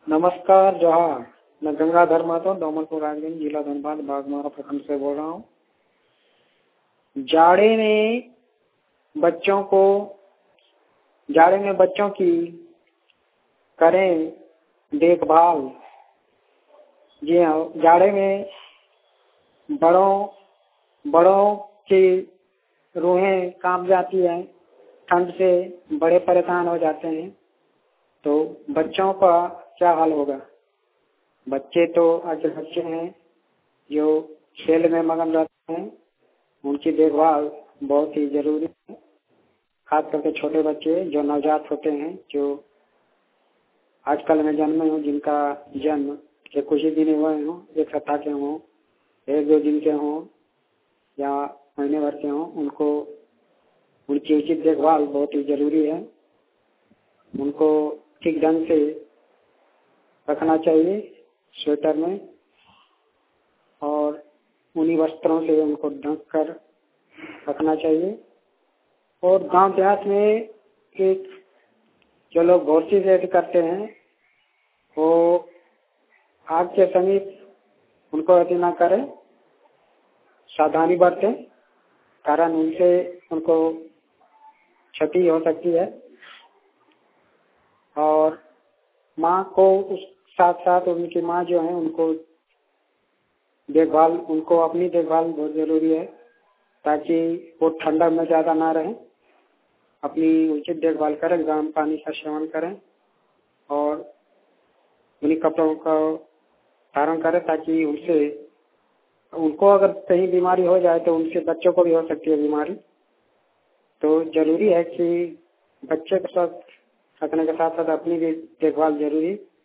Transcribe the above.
नमस्कार जोहार। मैं गंगाधर महतो डोमनपुर राजगंज जिला धनबाद बागमारा प्रखंड से बोल रहा हूँ। जाड़े में बच्चों की करें देखभाल। जी हाँ, जाड़े में बड़ों की रूहें कांप जाती हैं, ठंड से बड़े परेशान हो जाते हैं, तो बच्चों का क्या हाल होगा। बच्चे तो आज बच्चे हैं जो खेल में मगन रहते हैं, उनकी देखभाल बहुत ही जरूरी है। खास करके छोटे बच्चे जो नवजात होते हैं, जो आजकल में जन्मे हो, जिनका जन्म के कुछ ही दिन हुए हों, एक सप्ताह के हों, एक दो दिन के हों या महीने भर के हों, उनको उनकी उचित देखभाल बहुत ही जरूरी है। उनको ठीक ढंग से रखना चाहिए स्वेटर में, और उन्हीं वस्त्रों से उनको ढक कर रखना चाहिए। और गांव देहात में एक जो लोग घोरसी से करते हैं, वो आग के समीप उनको अति न करें, सावधानी बरतें, कारण उनसे उनको क्षति हो सकती है। और माँ को उस साथ साथ उनकी माँ जो है उनको अपनी देखभाल बहुत जरूरी है, ताकि वो ठंडा में ज्यादा ना रहे। अपनी उचित देखभाल करें, गर्म पानी का सेवन करें और उन्हीं कपड़ों का धारण करें, ताकि उनको अगर कहीं बीमारी हो जाए तो उनसे बच्चों को भी हो सकती है बीमारी। तो जरूरी है कि बच्चे को स्वस्थ रखने के साथ साथ अपनी भी देखभाल जरूरी